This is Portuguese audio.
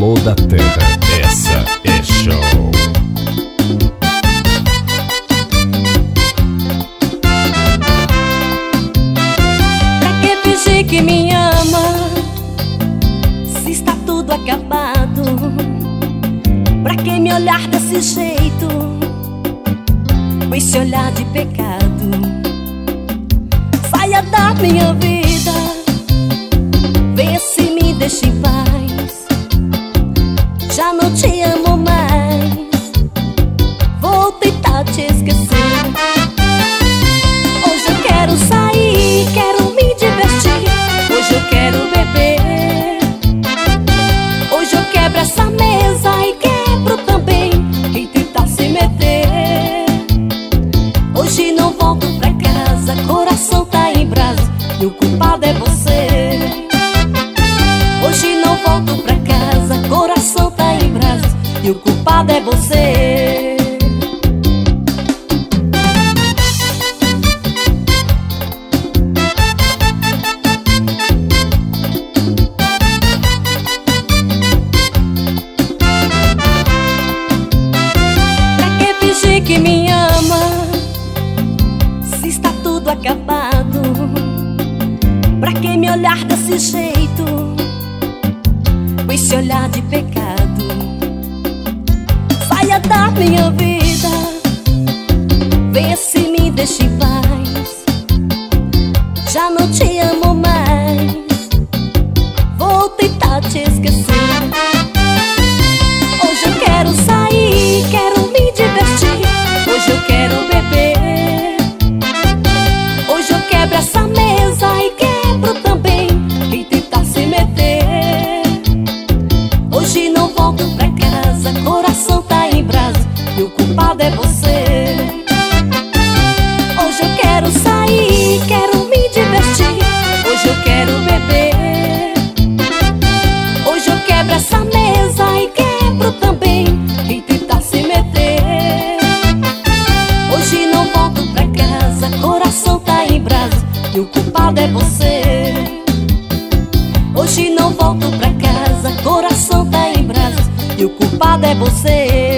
alô da terra, essa é show. Pra que fingir que me ama, se está tudo acabado? Pra que me olhar desse jeito, com esse olhar de pecado? Saia da minha vida, vê se me deixa em paz. Já não te amo mais, vou tentar te esquecer. Hoje eu quero sair, quero me divertir. Hoje eu quero beber. Hoje eu quebro essa mesa e quebro também quem tentar se meter. Hoje não volto pra casa, coração tá em brasa e o culpado é você. Hoje não volto pra casa, coração tá em brasa e o culpado é você. Pra que fingir que me ama, se está tudo acabado? Pra que me olhar desse jeito, com esse olhar de pecado? Saia da minha vida, vê se me deixa em paz. Já não te amo mais, vou tentar te esquecer. Hoje eu quero sair, quero me divertir. Hoje eu quero beber. Hoje eu quebro essa mesa e quebro também quem tentar se meter. Hoje não volto pra casa, coração tá em brasa e o culpado é você. Hoje eu quero sair, quero me divertir. Hoje eu quero beber. Hoje eu quebro essa mesa e quebro também quem tentar se meter. Hoje não volto pra casa, coração tá em brasa e o culpado é você. Hoje não volto pra casa, coração tá em brasa e o culpado é você.